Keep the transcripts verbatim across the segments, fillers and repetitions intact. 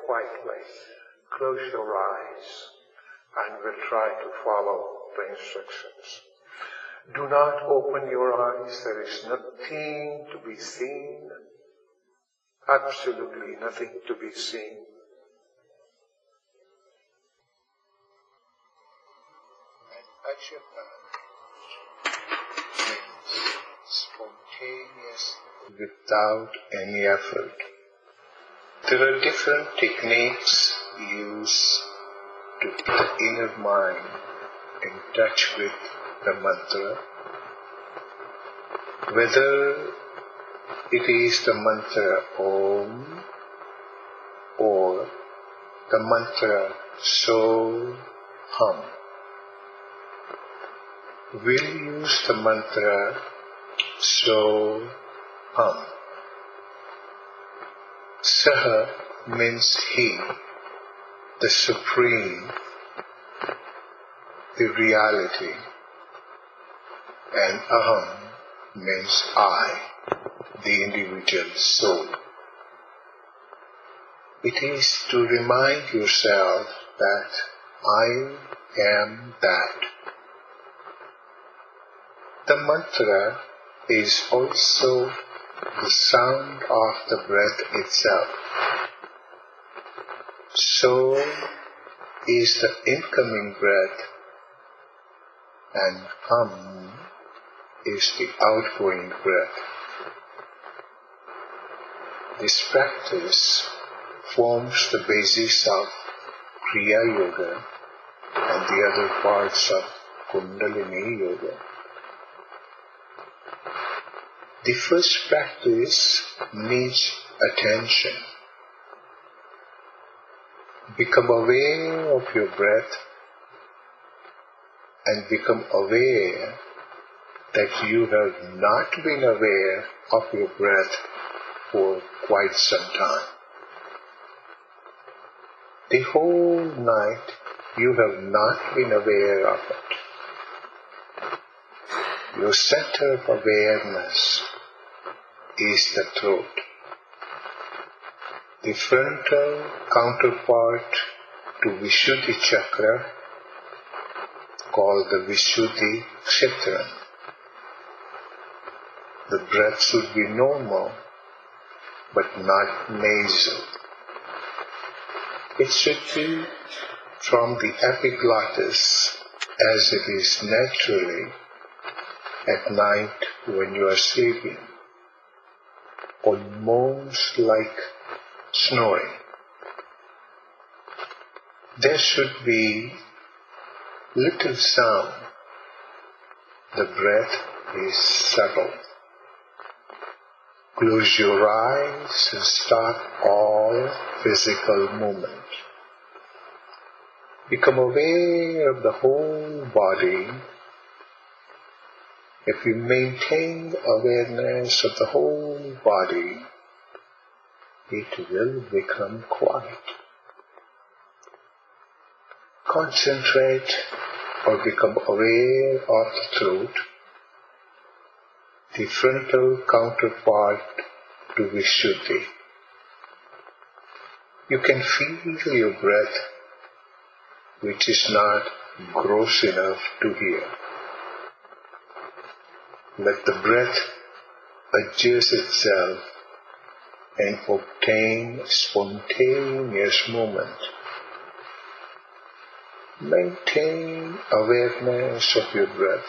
quietly. Close your eyes and we'll try to follow the instructions. Do not open your eyes. There is nothing to be seen. Absolutely nothing to be seen. And Ajapana means spontaneous without any effort. There are different techniques used to put the inner mind in touch with the mantra. Whether it is the mantra Om or the mantra So Hum. We'll use the mantra So Hum. Saha means He, the Supreme, the reality, and Aham means I, the individual soul. It is to remind yourself that I am that. The mantra is also the sound of the breath itself. So is the incoming breath, and Hum is the outgoing breath. This practice forms the basis of Kriya Yoga and the other parts of Kundalini Yoga. The first practice needs attention. Become aware of your breath and become aware that you have not been aware of your breath for quite some time. The whole night you have not been aware of it. Your center of awareness is the throat. The frontal counterpart to Vishuddhi Chakra, called the Vishuddhi Kshetram. The breath should be normal, but not nasal. It should be from the epiglottis as it is naturally at night when you are sleeping, almost like snoring. There should be little sound. The breath is subtle. Close your eyes and stop all physical movement. Become aware of the whole body. If you maintain awareness of the whole body, it will become quiet. Concentrate or become aware of the throat, the frontal counterpart to Vishuddhi. You can feel your breath, which is not gross enough to hear. Let the breath adjust itself and obtain spontaneous movement. Maintain awareness of your breath.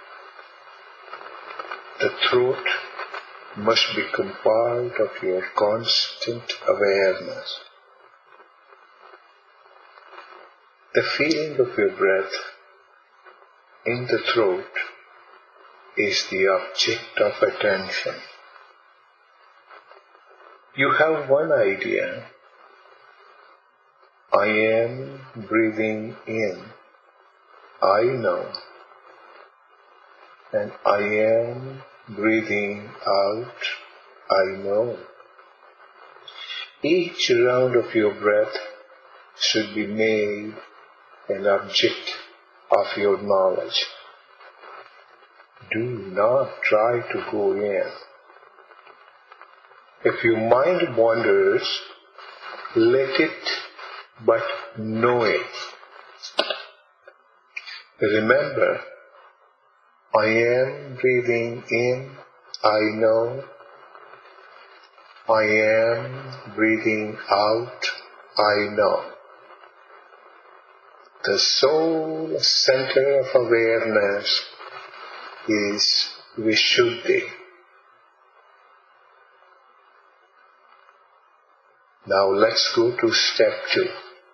The throat must become part of your constant awareness. The feeling of your breath in the throat is the object of attention. You have one idea. I am breathing in. I know. And I am breathing out. I know. Each round of your breath should be made an object of your knowledge. Do not try to go in. If your mind wanders, let it but know it. Remember, I am breathing in, I know. I am breathing out, I know. The sole center of awareness is Vishuddhi. Now let's go to step two.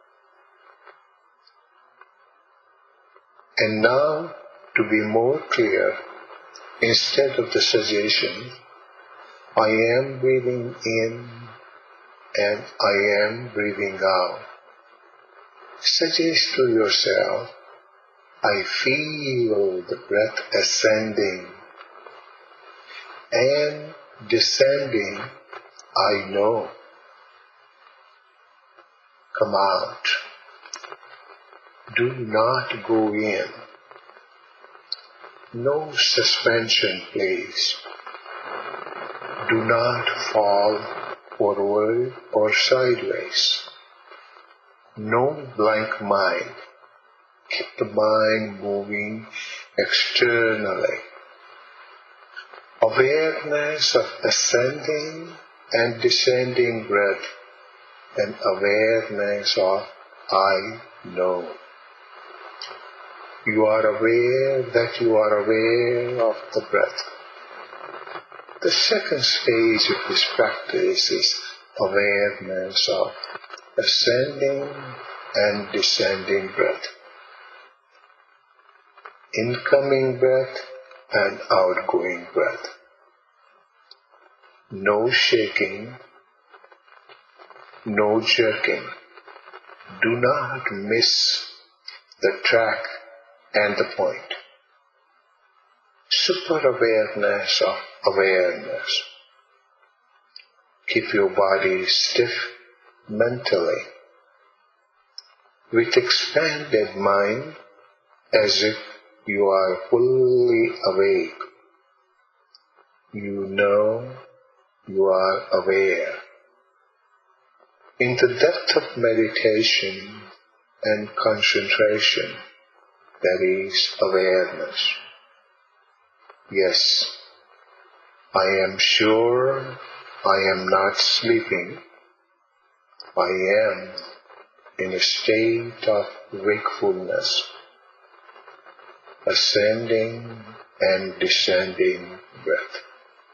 And now, to be more clear, instead of the suggestion, I am breathing in and I am breathing out, suggest to yourself, I feel the breath ascending and descending, I know. Come out. Do not go in. No suspension, please. Do not fall forward or sideways. No blank mind. Keep the mind moving externally. Awareness of ascending and descending breath and awareness of I know. You are aware that you are aware of the breath. The second stage of this practice is awareness of ascending and descending breath. Incoming breath and outgoing breath. No shaking, no jerking. Do not miss the track and the point. Super awareness of awareness. Keep your body stiff mentally, with expanded mind as if you are fully awake. You know you are aware. In the depth of meditation and concentration, there is awareness. Yes, I am sure I am not sleeping. I am in a state of wakefulness, ascending and descending breath.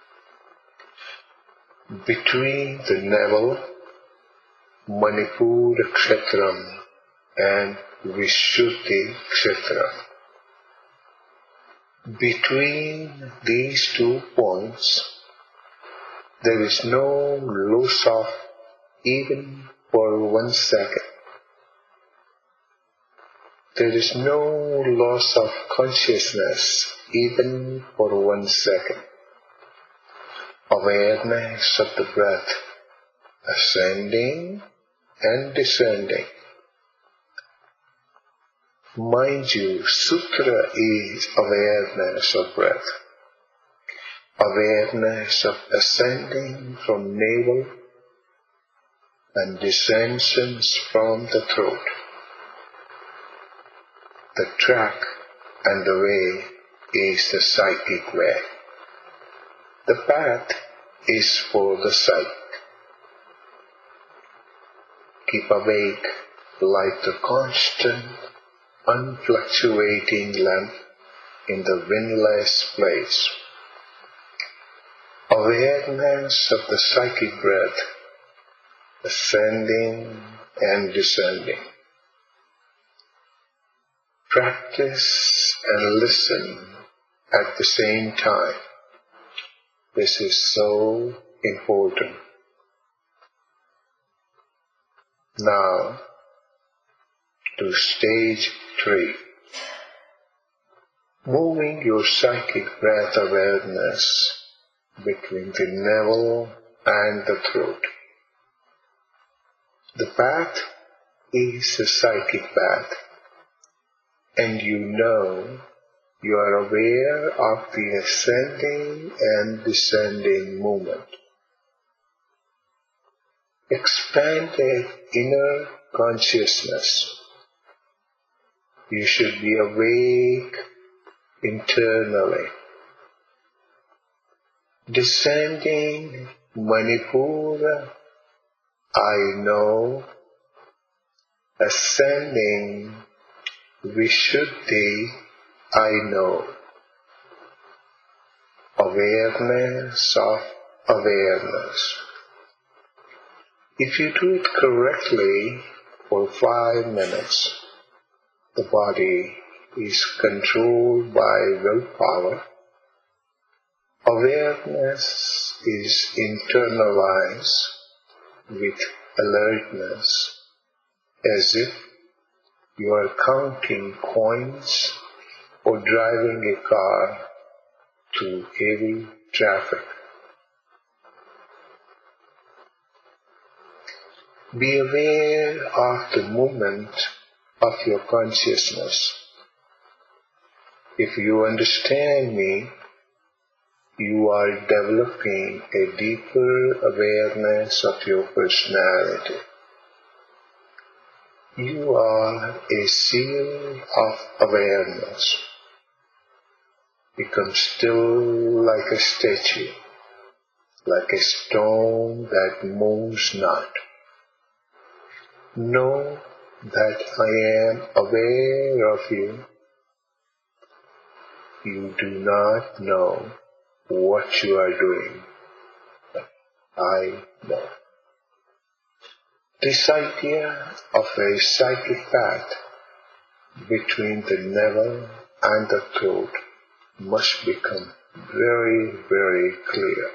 Between the navel, Manipura Kshetram and Vishuddhi Kshetram. Between these two points, there is no loss of even for one second. There is no loss of consciousness even for one second. Awareness of the breath, ascending and descending. Mind you, Sutra is awareness of breath. Awareness of ascending from navel and descensions from the throat. The track and the way is the psychic way. The path is for the psyche. Keep awake like the constant, unfluctuating lamp in the windless place. Awareness of the psychic breath, ascending and descending. Practice and listen at the same time. This is so important. Now, to stage three. Moving your psychic breath awareness between the navel and the throat. The path is the psychic path, and you know you are aware of the ascending and descending movement. expanded inner consciousness. You should be awake internally. Descending Manipura, I know. Ascending Vishuddhi, I know. Awareness of awareness. If you do it correctly for five minutes, the body is controlled by willpower. Awareness is internalized with alertness, as if you are counting coins or driving a car through heavy traffic. Be aware of the movement of your consciousness. If you understand me, you are developing a deeper awareness of your personality. You are a seal of awareness. Become still like a statue, like a stone that moves not. Know that I am aware of you. You do not know what you are doing, but I know. This idea of a psychic path between the navel and the throat must become very, very clear.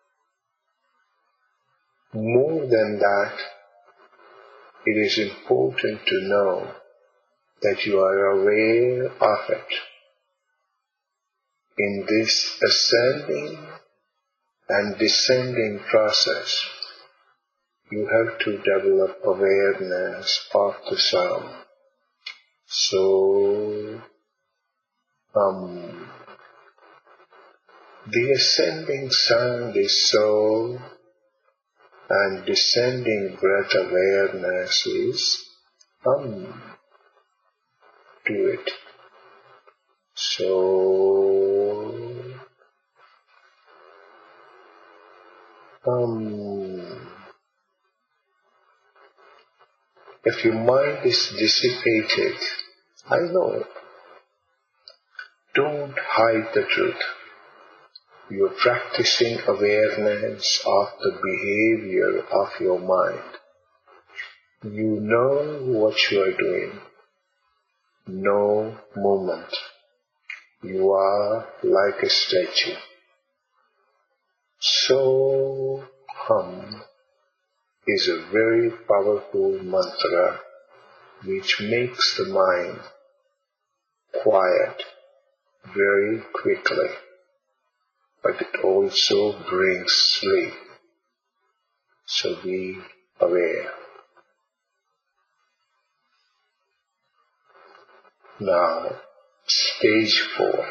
More than that, it is important to know that you are aware of it. In this ascending and descending process, you have to develop awareness of the sound. So, um, the ascending sound is so, and descending breath awareness is um. Do it. So, um, if your mind is dissipated, I know it. Don't hide the truth. You are practicing awareness of the behavior of your mind. You know what you are doing. No movement. You are like a statue. So, hum is a very powerful mantra which makes the mind quiet very quickly, but it also brings sleep. So be aware. Now, stage four.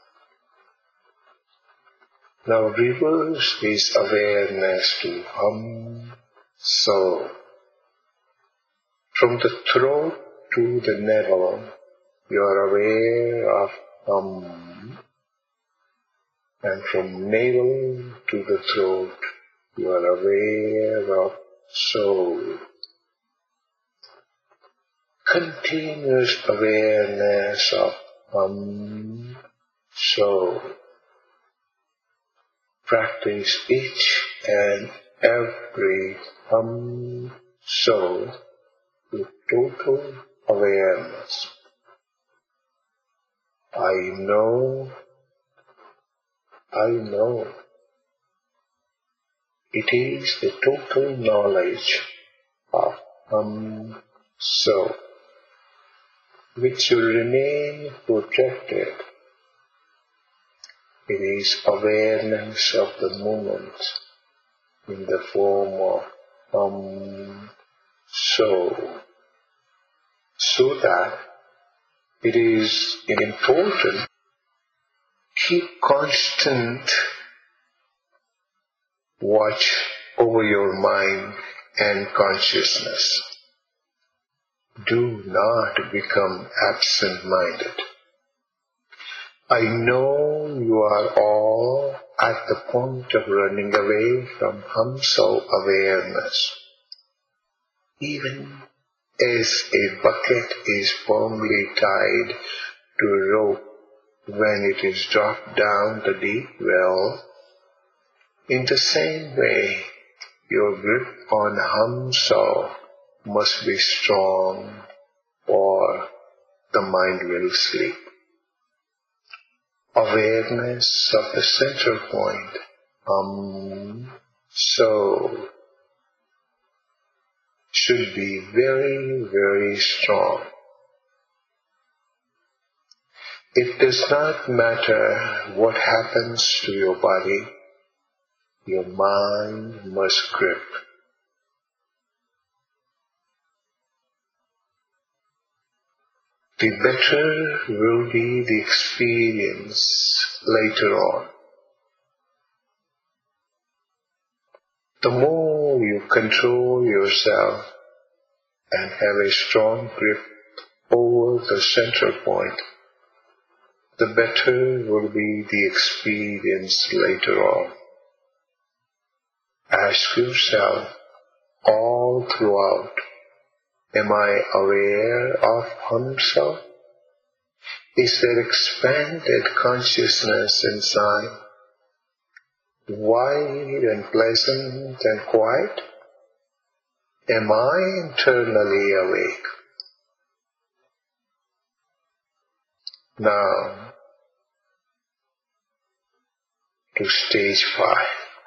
Now reverse this awareness to hum, so. From the throat to the navel, you are aware of hum. And from navel to the throat, you are aware of soul. Continuous awareness of hum, soul. Practice each and every hum, soul with total awareness. I know, I know. It is the total knowledge of hum, soul, which will remain protected. It is awareness of the moment in the form of hum, soul, so that it is important. Keep constant watch over your mind and consciousness. Do not become absent-minded. I know you are all at the point of running away from Hamso awareness. Even as a bucket is firmly tied to a rope when it is dropped down the deep well, in the same way, your grip on Hamso must be strong, or the mind will sleep. Awareness of the center point, Hum, So, should be very, very strong. It does not matter what happens to your body, your mind must grip. The better will be the experience later on. The more you control yourself and have a strong grip over the center point, the better will be the experience later on. Ask yourself all throughout, am I aware of Hamso? Is there expanded consciousness inside, wide and pleasant and quiet? Am I internally awake? Now, to stage five.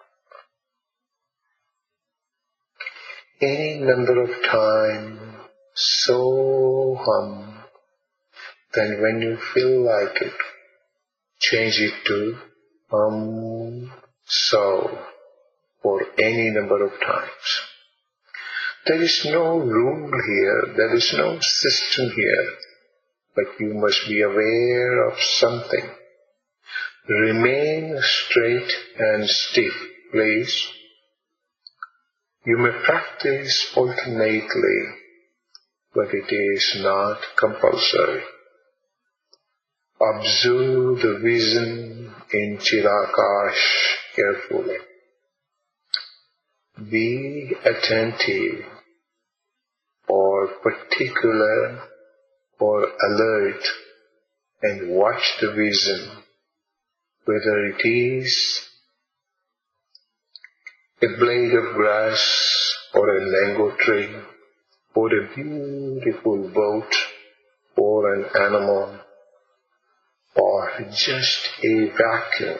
Any number of times, so hum, then when you feel like it, change it to hum, so, for any number of times. There is no rule here, there is no system here, but you must be aware of something. Remain straight and stiff, please. You may practice alternately, but it is not compulsory. Observe the vision in Chirakash carefully. Be attentive or particular or alert and watch the vision, whether it is a blade of grass or a mango tree or a beautiful boat or an animal or just a vacuum.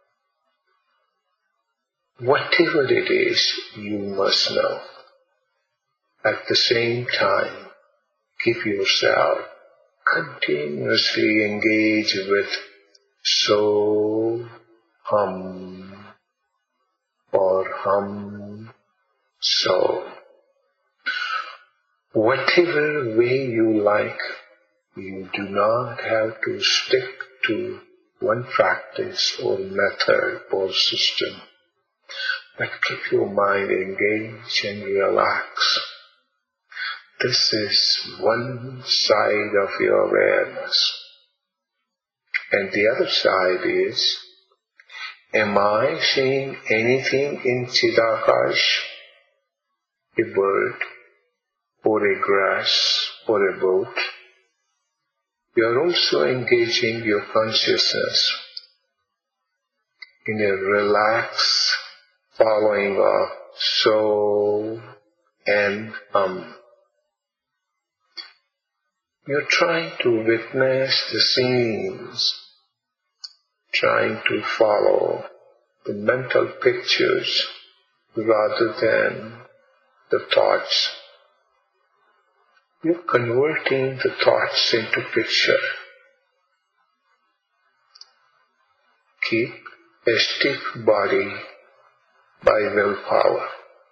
Whatever it is, you must know. At the same time, keep yourself continuously engaged with so, hum, or hum, so. Whatever way you like, you do not have to stick to one practice or method or system, but keep your mind engaged and relax. This is one side of your awareness. And the other side is, am I seeing anything in Chidakash? A bird, or a grass, or a boat? You are also engaging your consciousness in a relaxed following of so and um. You're trying to witness the scenes, trying to follow the mental pictures rather than the thoughts. You're converting the thoughts into picture. Keep a stiff body by willpower.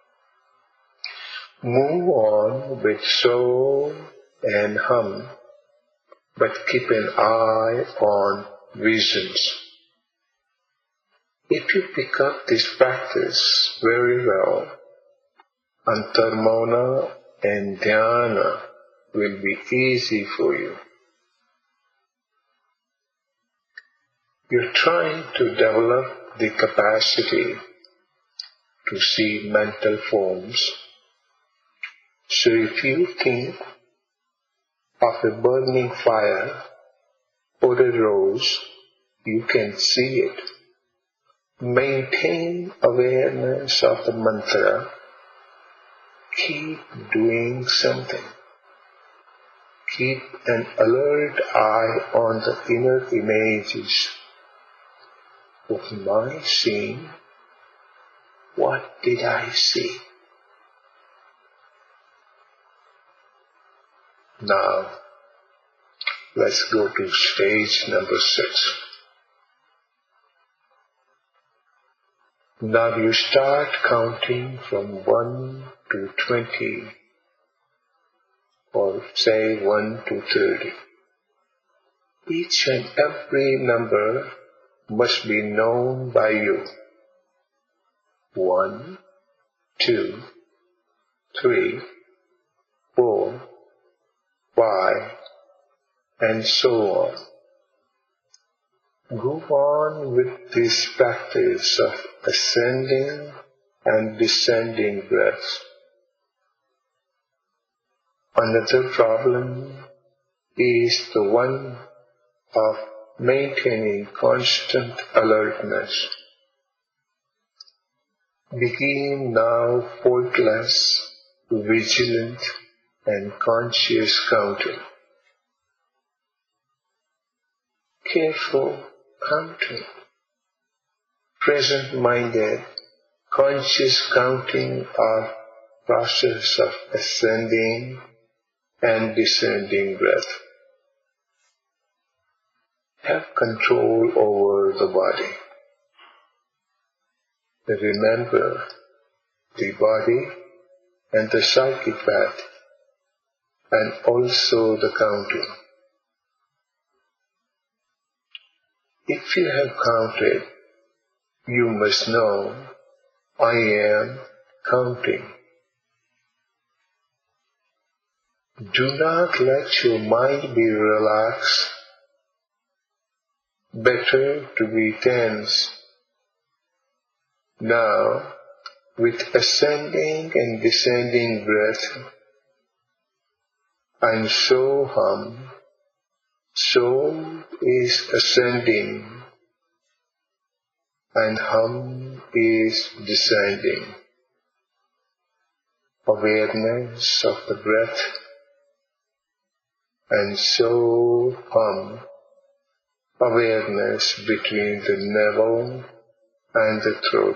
Move on with so and hum, but keep an eye on visions. If you pick up this practice very well, Antarmana and Dhyana will be easy for you. You're trying to develop the capacity to see mental forms. So if you think of a burning fire or a rose, you can see it. Maintain awareness of the mantra. Keep doing something. Keep an alert eye on the inner images. What am I seeing? What did I see? Now, let's go to stage number six. Now you start counting from one to twenty, or say one to thirty. Each and every number must be known by you. One, two, three, four, five, and so on. Go on with this practice of ascending and descending breaths. Another problem is the one of maintaining constant alertness. Begin now faultless, vigilant, and conscious counting. Careful counting. Present-minded, conscious counting of process of ascending and descending breath. Have control over the body. Remember the body and the psychic path, and also the counting. If you have counted, you must know, I am counting. Do not let your mind be relaxed. Better to be tense. Now, with ascending and descending breath, I'm so hum, so is ascending, and hum is descending. Awareness of the breath, and so hum, awareness between the navel and the throat.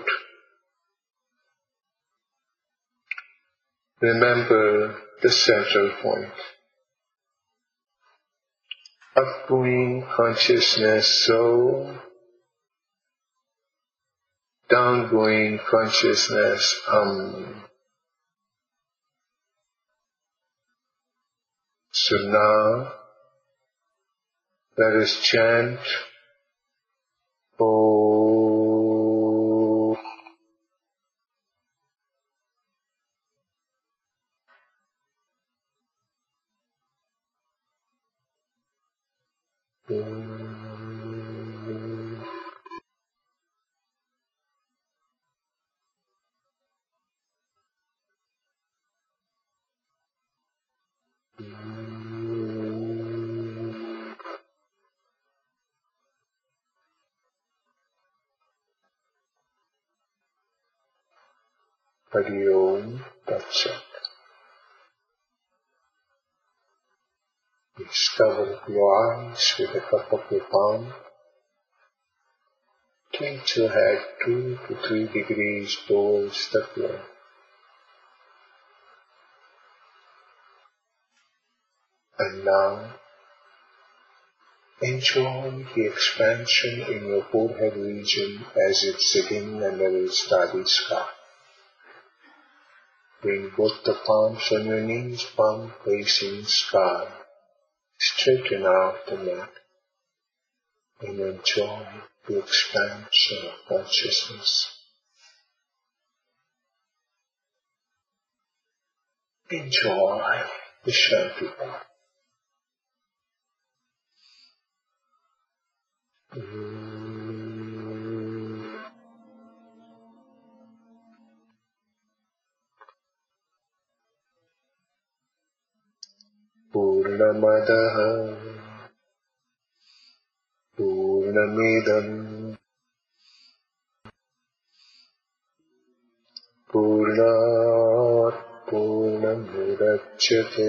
Remember the central point. Upgoing consciousness so, downgoing consciousness hum. So now, let us chant Om. Hari Om Tat Sat. Please cover your eyes with the cup of your palm. Tilt your head two to three degrees towards the floor. And now, enjoy the expansion in your forehead region as it's sitting under a starry sky. Bring both the palms on your knees, palm facing sky. Straighten out the neck and enjoy the expansion of consciousness. Enjoy the Shanti part. Purnamadaha Purnamidam Purnat Purnamudachyate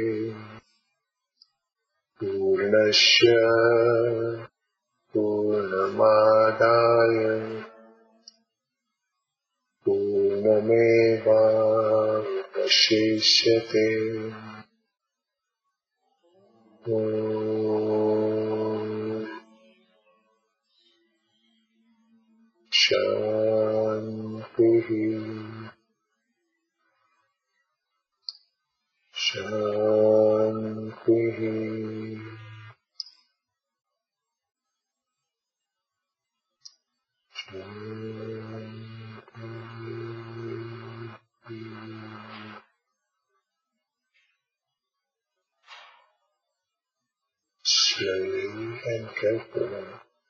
Purnasya Purnamadaya Purnameva Vashishyate. Om Shanti Shanti Slowly and carefully,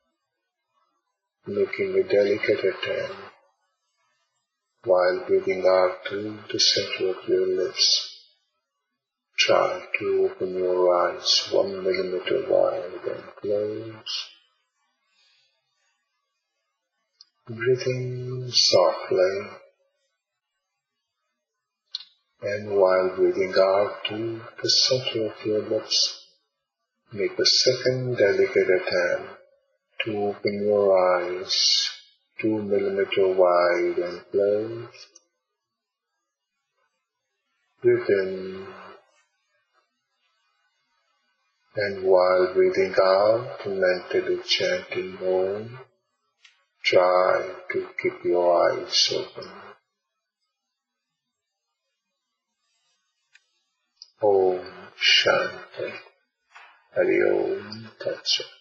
making a delicate attempt while breathing out through the center of your lips. Try to open your eyes one millimeter wide and close. Breathing softly, and while breathing out through the center of your lips, make a second delicate attempt to open your eyes two millimeter wide and close. Breathe in, and while breathing out, mentally chanting Om, try to keep your eyes open. Om Shanti. Hari Om Tat Sat.